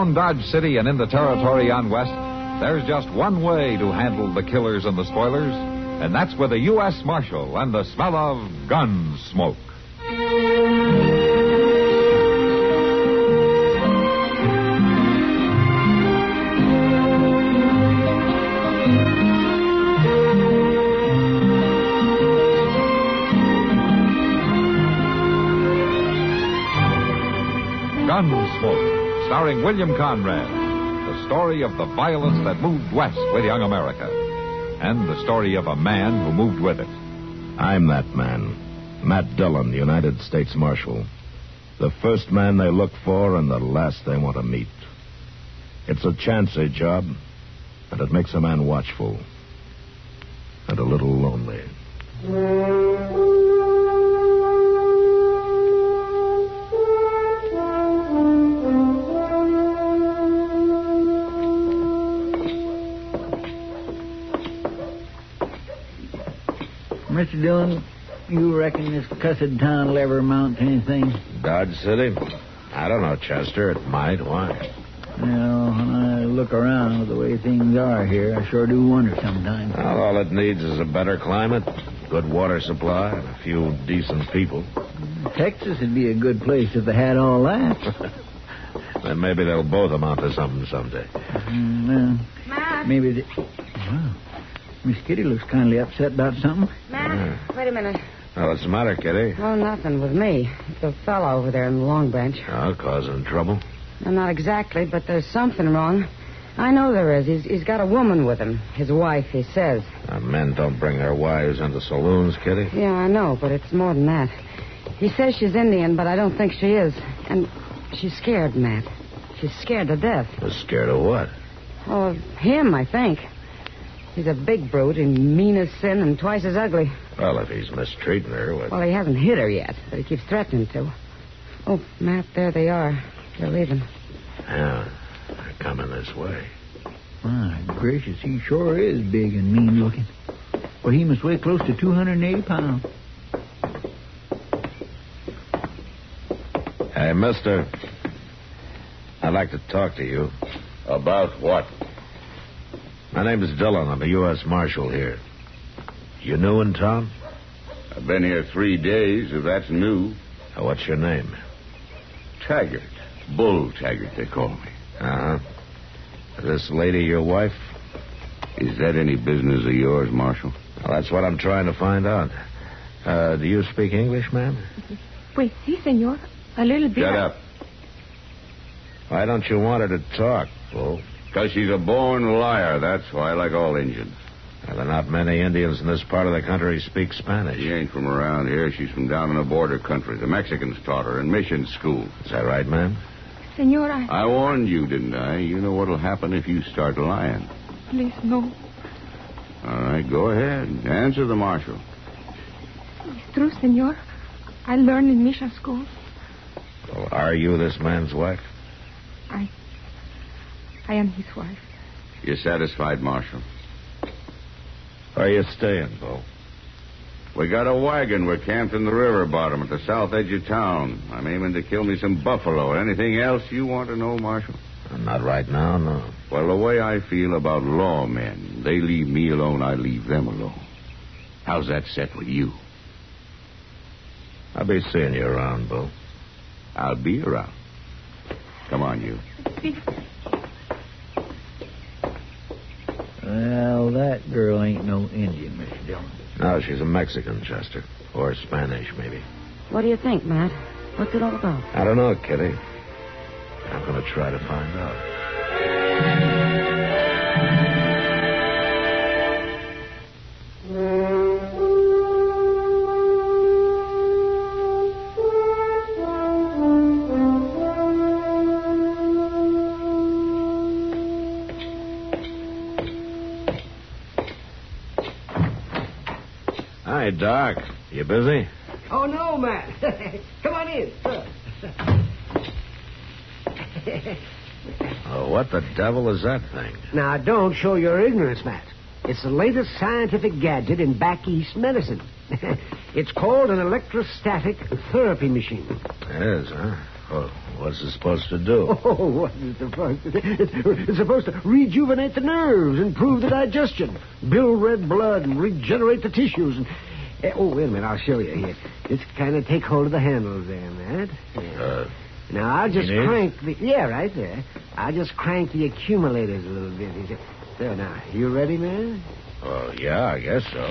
Around Dodge City and in the territory on West, there's just one way to handle the killers and the spoilers, and that's with a U.S. Marshal and the smell of gun smoke. Gunsmoke, starring William Conrad. The story of the violence that moved west with young America. And the story of a man who moved with it. I'm that man. Matt Dillon, United States Marshal. The first man they look for and the last they want to meet. It's a chancy job, and it makes a man watchful. And a little lonely. Mr. Dillon, you reckon this cussed town will ever amount to anything? Dodge City? I don't know, Chester. It might. Why? Well, when I look around with the way things are here, I sure do wonder sometimes. Well, all it needs is a better climate, good water supply, and a few decent people. Texas would be a good place if they had all that. Then maybe they'll both amount to something someday. Well, Matt? maybe... Wow. Miss Kitty looks kindly upset about something. Matt, wait a minute. Oh, what's the matter, Kitty? Oh, nothing with me. The fellow over there in the Long Branch. Oh, causing trouble? Well, not exactly, but there's something wrong. I know there is. He's got a woman with him. His wife, he says. Men don't bring their wives into saloons, Kitty. Yeah, I know, but it's more than that. He says she's Indian, but I don't think she is. And she's scared, Matt. She's scared to death. Scared of what? Oh, of him, I think. He's a big brute and mean as sin and twice as ugly. Well, if he's mistreating her, what... Well, he hasn't hit her yet, but he keeps threatening to. Oh, Matt, there they are. They're leaving. Yeah, they're coming this way. My gracious, he sure is big and mean looking. Well, he must weigh close to 280 pounds. Hey, mister. I'd like to talk to you. About what? My name is Dillon. I'm a U.S. Marshal here. You new in town? I've been here 3 days, if that's new. What's your name? Taggart. Bull Taggart, they call me. Uh-huh. This lady your wife? Is that any business of yours, Marshal? Well, that's what I'm trying to find out. Do you speak English, ma'am? Pues sí, señor. A little bit. Shut up. Why don't you want her to talk, Bull? Because she's a born liar, that's why, like all Indians. Well, there are not many Indians in this part of the country who speak Spanish. She ain't from around here. She's from down in the border country. The Mexicans taught her in mission school. Is that right, ma'am? Senor, I warned you, didn't I? You know what'll happen if you start lying. Please, no. All right, go ahead. Answer the marshal. It's true, senor. I learned in mission school. Well, are you this man's wife? I am his wife. You satisfied, Marshal? Where are you staying, Bull? We got a wagon. We're camped in the river bottom at the south edge of town. I'm aiming to kill me some buffalo. Anything else you want to know, Marshal? Not right now, no. Well, the way I feel about lawmen, they leave me alone, I leave them alone. How's that set with you? I'll be seeing you around, Bull. I'll be around. Come on, you. Well, that girl ain't no Indian, Mr. Dillon. No, she's a Mexican, Chester. Or Spanish, maybe. What do you think, Matt? What's it all about? I don't know, Kitty. I'm going to try to find out. Hi, Doc. You busy? Oh, no, Matt. Come on in. Oh, what the devil is that thing? Now, don't show your ignorance, Matt. It's the latest scientific gadget in back east medicine. It's called an electrostatic therapy machine. It is, huh? Oh, what's it supposed to do? Oh, what is it supposed to do? It's supposed to rejuvenate the nerves, improve the digestion, build red blood, and regenerate the tissues. And oh, wait a minute. I'll show you here. Just kind of take hold of the handles there, Matt. Yeah. Now, I'll just crank the... Yeah, right there. I'll just crank the accumulators a little bit. There, now. You ready, man? Oh, yeah, I guess so.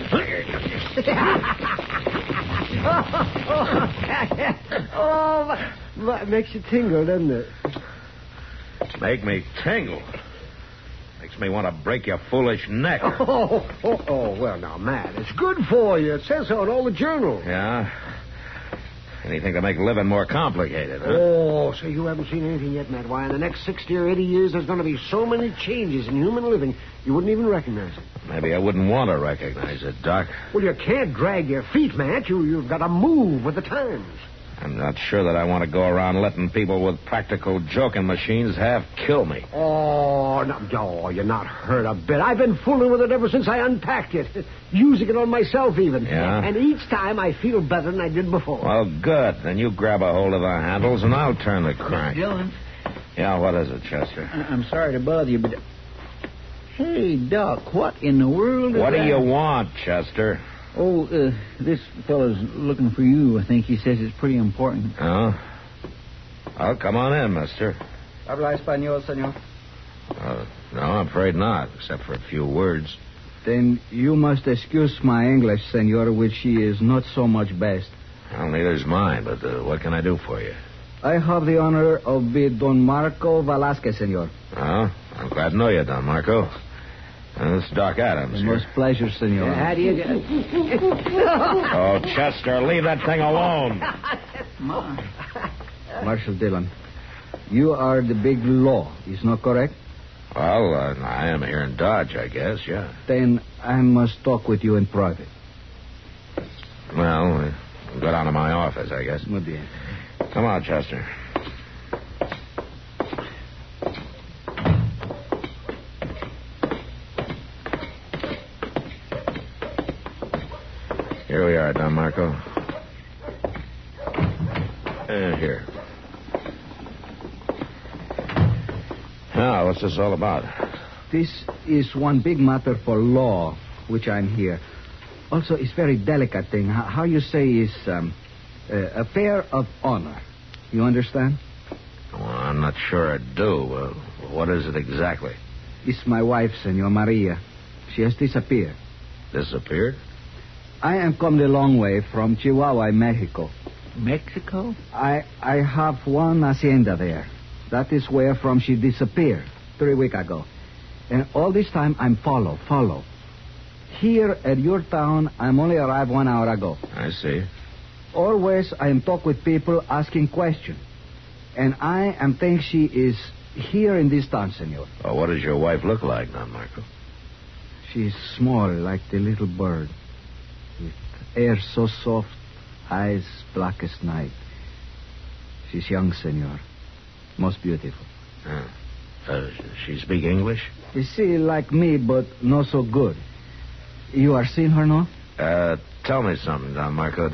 Oh, makes you tingle, doesn't it? Make me tingle. Makes me want to break your foolish neck. Oh, well, now, Matt, it's good for you. It says so in all the journals. Yeah? Anything to make living more complicated, huh? Oh, so you haven't seen anything yet, Matt. Why, in the next 60 or 80 years, there's going to be so many changes in human living, you wouldn't even recognize it. Maybe I wouldn't want to recognize it, Doc. Well, you can't drag your feet, Matt. You've got to move with the times. I'm not sure that I want to go around letting people with practical joking machines half kill me. Oh, no, you're not hurt a bit. I've been fooling with it ever since I unpacked it, using it on myself even. Yeah? And each time I feel better than I did before. Well, good. Then you grab a hold of the handles and I'll turn the crank. Dillon. Yeah, what is it, Chester? I'm sorry to bother you, but... Hey, Doc, what in the world is What do that? you want, Chester? Oh, this fellow's looking for you. I think he says it's pretty important. Oh? Well, come on in, mister. Habla español, senor? No, I'm afraid not, except for a few words. Then you must excuse my English, senor, which is not so much best. Well, neither's mine, but what can I do for you? I have the honor of being Don Marco Velasquez, senor. Oh, I'm glad to know you, Don Marco. This is Doc Adams. The most pleasure, senor. How do you get... Oh, Chester, leave that thing alone. Marshal Dillon, you are the big law, is not correct? Well, I am here in Dodge, I guess, yeah. Then I must talk with you in private. Well, go down to my office, I guess. Muy bien. Come on, Chester. Here we are, Don Marco. Here. Now, what's this all about? This is one big matter for law, which I'm here. Also, it's very delicate thing. How you say is affair of honor. You understand? Well, I'm not sure I do. What is it exactly? It's my wife, Senor Maria. She has disappeared. Disappeared? I am come the long way from Chihuahua, Mexico. Mexico? I have one hacienda there. That is where from she disappeared 3 weeks ago. And all this time I'm follow. Here at your town, I'm only arrived 1 hour ago. I see. Always I am talk with people asking questions. And I am think she is here in this town, senor. Well, what does your wife look like, Don Marco? She's small, like the little bird. With hair so soft, eyes black as night. She's young, senor. Most beautiful. She speak English? You see, like me, but not so good. You are seen her, no? Tell me something, Don Marco.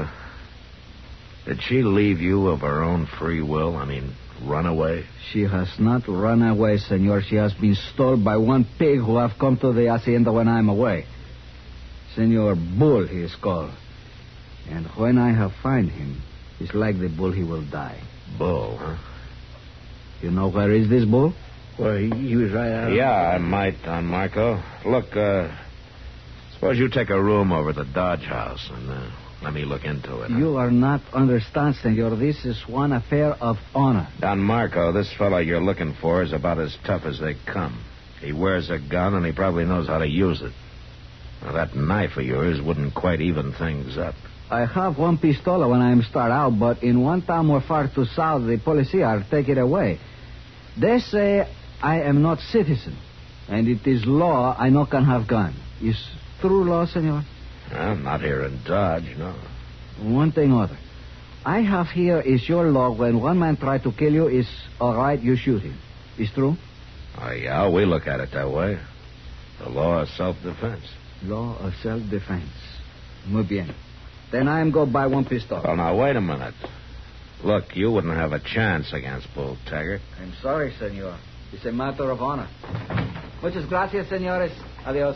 Did she leave you of her own free will? I mean, run away? She has not run away, senor. She has been stolen by one pig who have come to the hacienda when I'm away. Senor Bull, he is called. And when I have find him, it's like the bull he will die. Bull, huh? You know where is this bull? Well, he was right out. Yeah, I might, Don Marco. Look, suppose you take a room over at the Dodge House and let me look into it. You are not understand, senor. This is one affair of honor. Don Marco, this fellow you're looking for is about as tough as they come. He wears a gun and he probably knows how to use it. Now, that knife of yours wouldn't quite even things up. I have one pistola when I start out, but in one town more far to south, the policia take it away. They say I am not citizen, and it is law I no can have gun. Is true law, senor? Well, not here in Dodge, no. One thing other. I have here is your law when one man try to kill you, is all right, you shoot him. Is true? Oh, yeah, we look at it that way. The law of self-defense. Law of self-defense. Muy bien. Then I am go buy one pistol. Well, now, wait a minute. Look, you wouldn't have a chance against Bull Taggart. I'm sorry, senor. It's a matter of honor. Muchas gracias, senores. Adios.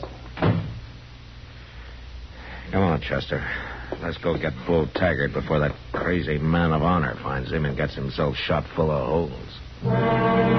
Come on, Chester. Let's go get Bull Taggart before that crazy man of honor finds him and gets himself shot full of holes.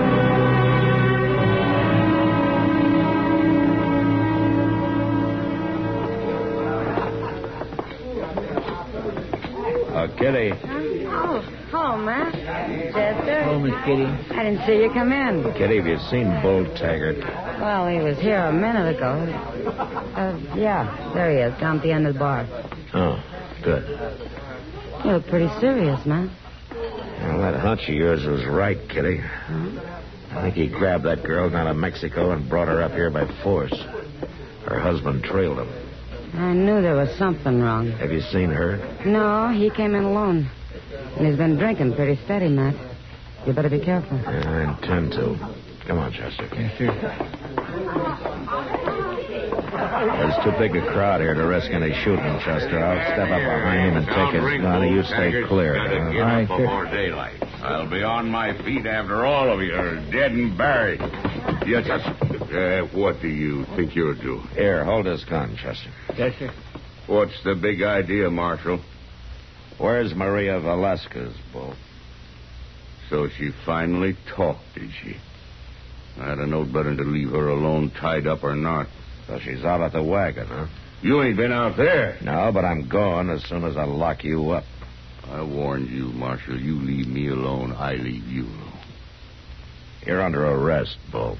Kitty. Oh, hello, Matt. Chester. Oh, Miss Kitty. I didn't see you come in. Kitty, have you seen Bull Taggart? Well, he was here a minute ago. Yeah, there he is, down at the end of the bar. Oh, good. You look pretty serious, man. Well, that hunch of yours was right, Kitty. I think he grabbed that girl down in Mexico and brought her up here by force. Her husband trailed him. I knew there was something wrong. Have you seen her? No, he came in alone. And he's been drinking pretty steady, Matt. You better be careful. Yeah, I intend to. Come on, Chester. Yes, sir. There's too big a crowd here to risk any shooting, Chester. I'll step up behind him and take his gun, and you stay clear. Gotta get All right, up before daylight. I'll be on my feet after all of you are dead and buried. You just... what do you think you'll do? Here, hold this gun, Chester. Yes, sir. What's the big idea, Marshal? Where's Maria Velasquez, Bull? So she finally talked, did she? I'd have known better to leave her alone, tied up or not. So she's out at the wagon, huh? You ain't been out there. No, but I'm going as soon as I lock you up. I warned you, Marshal. You leave me alone, I leave you alone. You're under arrest, Bull.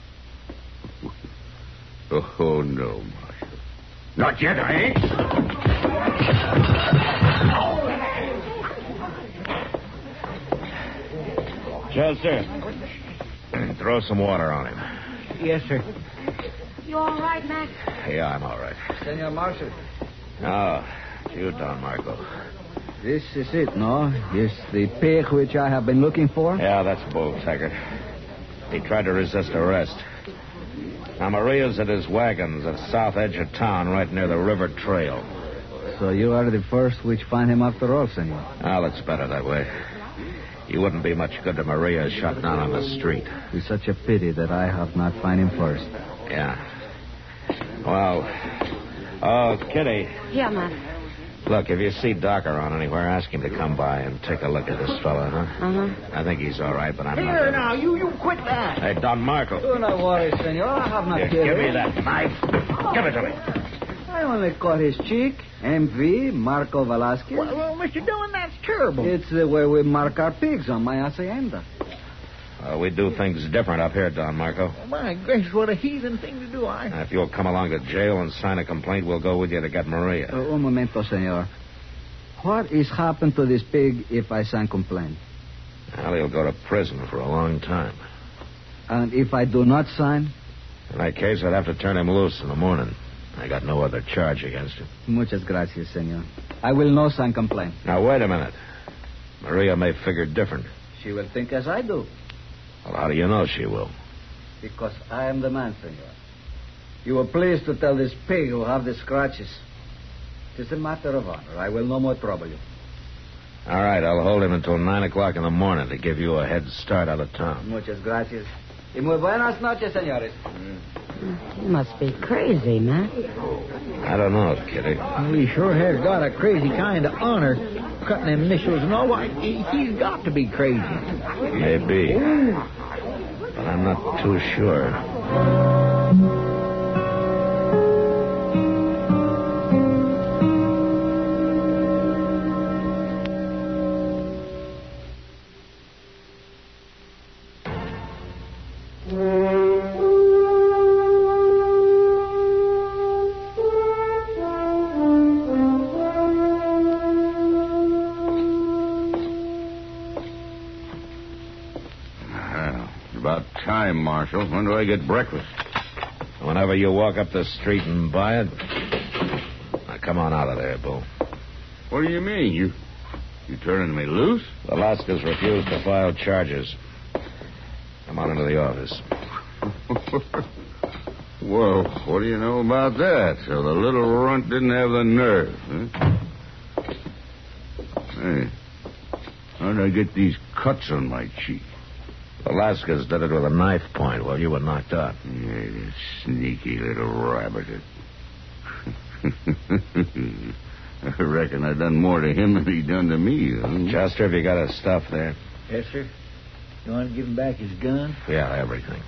Oh, no, Marshal. Not yet, I ain't. Chester, throw some water on him. Yes, sir. You all right, Matt? Yeah, I'm all right. Senor Marshal. Oh, you, Don Marco. This is it, no? This the pig which I have been looking for? Yeah, that's Bull Taggart. He tried to resist arrest. Now, Maria's at his wagons at the south edge of town, right near the river trail. So you are the first which find him after all, senor. Well, it's better that way. He wouldn't be much good to Maria shot down on the street. It's such a pity that I have not find him first. Yeah. Well, oh, Kitty. Yeah, Matt. Look, if you see Doc around anywhere, ask him to come by and take a look at this fella, huh? Uh-huh. I think he's all right, but I'm not... Here, now, you quit that. Hey, Don Marco. Do not worry, senor. I have not Here, killed give me him. that knife. Give it to me. I only caught his cheek. MV, Marco Velasquez. Well, Mr. Dillon, that's terrible. It's the way we mark our pigs on my hacienda. We do things different up here, Don Marco. My gracious, what a heathen thing to do. Now, if you'll come along to jail and sign a complaint, we'll go with you to get Maria. Un momento, senor. What is happened to this pig if I sign complaint? Well, he'll go to prison for a long time. And if I do not sign? In that case, I'd have to turn him loose in the morning. I got no other charge against him. Muchas gracias, senor. I will no sign complaint. Now, wait a minute. Maria may figure different. She will think as I do. Well, how do you know she will? Because I am the man, senor. You were pleased to tell this pig who have the scratches. It is a matter of honor. I will no more trouble you. All right, I'll hold him until 9 o'clock in the morning to give you a head start out of town. Muchas gracias. Y muy buenas noches, señores. You must be crazy, Matt. I don't know, Kitty. Well, he sure has got a crazy kind of honor. Cutting them initials and all. Why, he's got to be crazy. Maybe. But I'm not too sure. About time, Marshal. When do I get breakfast? Whenever you walk up the street and buy it. Now, come on out of there, Bull. What do you mean? You turning me loose? Velasquez refused to file charges. Come on into the office. Well, what do you know about that? So the little runt didn't have the nerve, huh? Hey, How'd I get these cuts on my cheek? Velasquez did it with a knife point while you were knocked out. Yeah, the sneaky little rabbit. I reckon I done more to him than he done to me. Huh? Chester, have you got his stuff there? Yes, sir. You want to give him back his gun? Yeah, everything.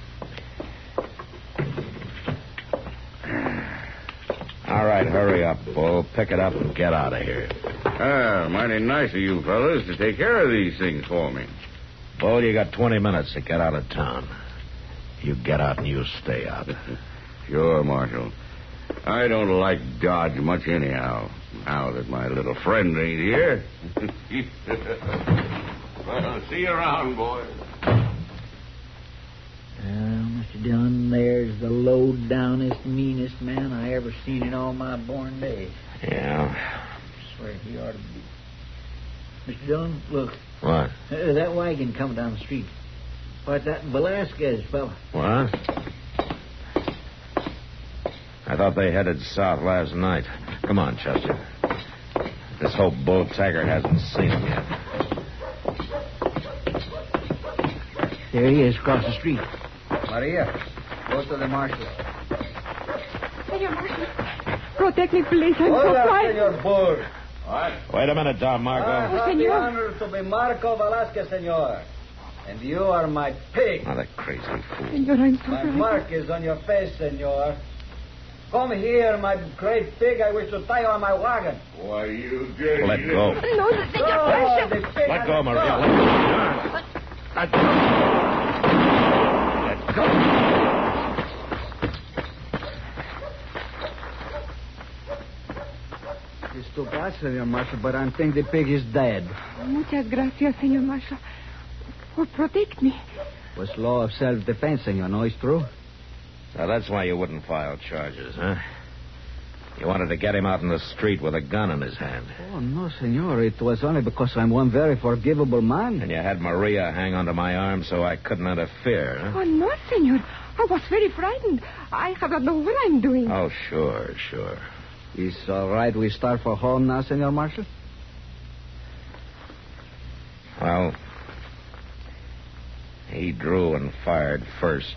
All right, hurry up, Bull. Pick it up and get out of here. Mighty nice of you fellas to take care of these things for me. Bull, you got 20 minutes to get out of town. You get out and you stay out. Sure, Marshal. I don't like Dodge much anyhow, now that my little friend ain't here. Well, see you around, boys. Mr. Dillon, there's the low-downest, meanest man I ever seen in all my born days. Yeah. I swear he ought to be. Mr. Dillon, look. What? That wagon coming down the street. Why, that Velasquez fella. What? I thought they headed south last night. Come on, Chester. This whole Bull Taggart hasn't seen him yet. There he is, across the street. Maria, go to the marshal. Senor Marshal, protect me, please. I'm so frightened. Senor Bull. What? Wait a minute, Don Marco. I have senor. the honor to be Marco Velasquez, senor. And you are my pig. Oh, that crazy fool. Senor, I'm so My frightened. mark is on your face, senor. Come here, my great pig. I wish to tie you on my wagon. Why, you dirty... Let go. No, Senor Oh, Marshal. the pig Let has go, Maria. gone. Let go. Let go. It's too bad, senor marshal, but I think the pig is dead. Muchas gracias, Senor Marshal. For protect me. Was law of self-defense, senor. No, it's true. So that's why you wouldn't file charges, huh? You wanted to get him out in the street with a gun in his hand. Oh, no, senor. It was only because I'm one very forgivable man. And you had Maria hang onto my arm so I couldn't interfere, huh? Oh, no, Senor. I was very frightened. I have not known what I'm doing. Oh, sure. Is all right we start for home now, senor marshal? Well, he drew and fired first.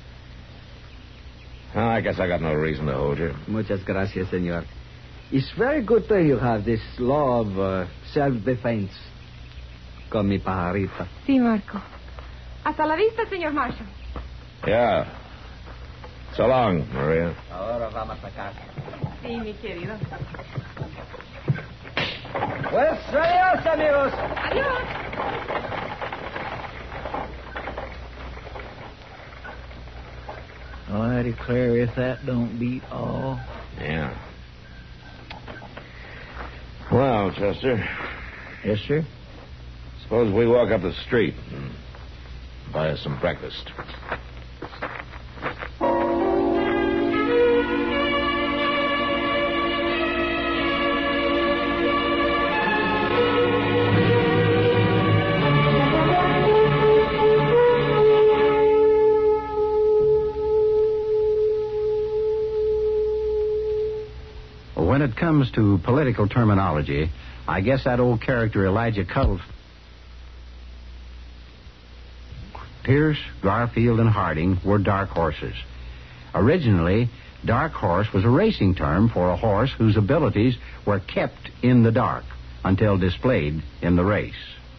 Well, I guess I got no reason to hold you. Muchas gracias, senor. It's very good that you have this law of self-defense. Con mi pajarita. Sí, Marco. Hasta la vista, Senor Marshal. Yeah. So long, Maria. Ahora vamos a casa. Sí, mi querido. Pues adiós, amigos. Adiós. Oh, I declare if that don't beat all. Yeah. Well, Chester, Yes, sir. suppose we walk up the street and buy us some breakfast. When it comes to political terminology, I guess that old character Elijah Cuttle... Pierce, Garfield, and Harding were dark horses. Originally, dark horse was a racing term for a horse whose abilities were kept in the dark until displayed in the race.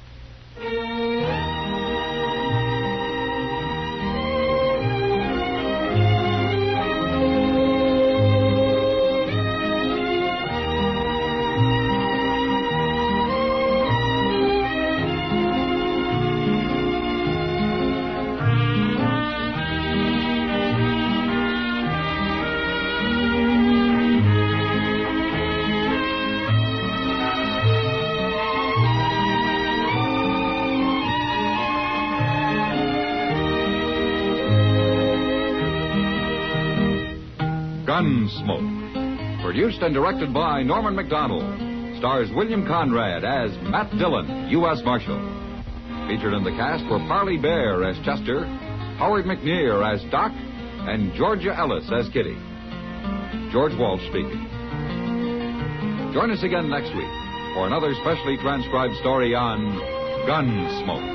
Gunsmoke. Produced and directed by Norman McDonald. Stars William Conrad as Matt Dillon, U.S. Marshal. Featured in the cast were Parley Bear as Chester, Howard McNear as Doc, and Georgia Ellis as Kitty. George Walsh speaking. Join us again next week for another specially transcribed story on Gunsmoke.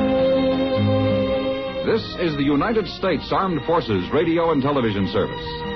This is the United States Armed Forces Radio and Television Service.